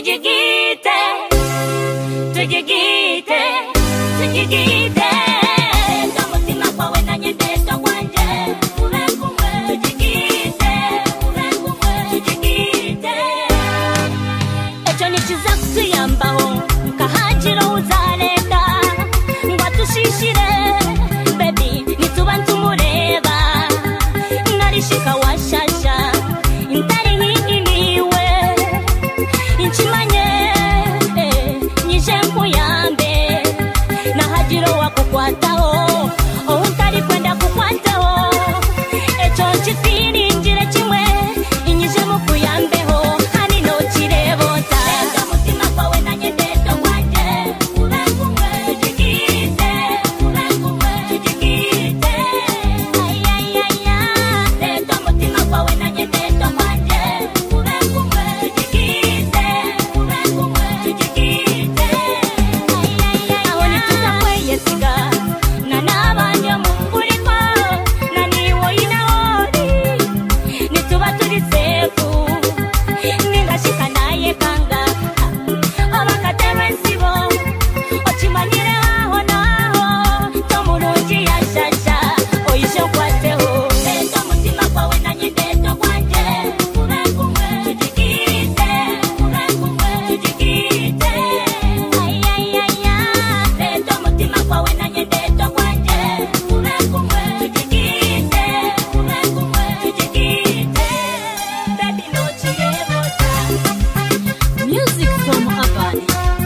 tujigite, tujigite, tujigite. Umutima kwawe nanye ndeto kwanje urekumwe, tujigite, urekumwe, tujigite. Ejo nikiza kutuyambaho nkahajiro uzareka ngo atushishire baby nituba ntumureba narishika washasha intari nk'iniwe inchimanye nyije nkuyambe nahajiro wakukwataho utari kwenda kukwataho ejo nchifiringire kimwe inyije mukuyambeho hani no kirebota umutima kwawe nanye ndeto kwanje urekumwe, tujigite, urekumwe, tujigite. Ayayaya ndeto umutima kwawe nanye ndeto kwanje urekumwe, tujigite, urekumwe, tujigite. Ayayaya aho nituza kweyesiga nanabanje mumuriko naniwo inaori nituba turi sefu ningashika naye kanga abakatebe nsibo okimanire aho naho tomurungi yashasha oyisho kwateho ndeto umutima kwawe nanye ndeto kwanje urekumwe, tujigite, urekumwe, tujigite. Ayayaya ndeto umutima kwawe nanye ndeto kwanje urekumwe, tujigite, urekumwe, tujigite. Baby no chirebota. Music from Abadi.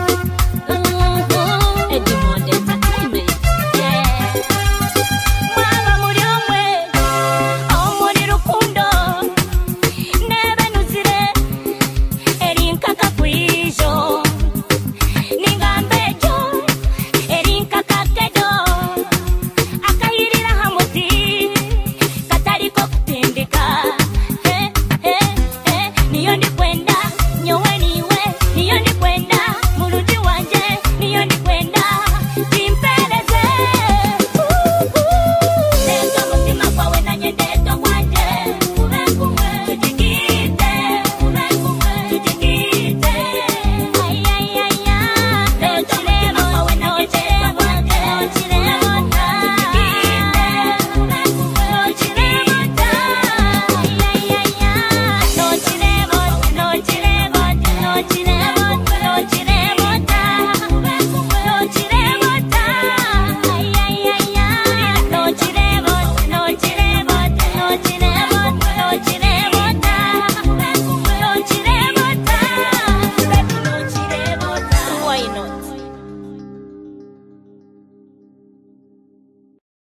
Edmond Entertainment. Yeah. Mwaba muri omwe, aho muri rukundo, nebe nuzire, erinkaka kwijo, ningambejo, erinkaka kedo, akahirira hamuti, katariko kutindika. Niyo ndikwenda, nyowe niwe, niyo ndikwenda, muruji wanje, niyo ndikwenda, timpeleze. Ndeto umutima kwawe nanye ndeto kwanje urekumwe, tujigite, urekumwe, tujigite. Ayayaya ndeto umutima kwawe nanye ndeto kwanje urekumwe, tujigite, urekumwe, tujigite. Ayayaya no chirebota, no chirebota, no chirebota.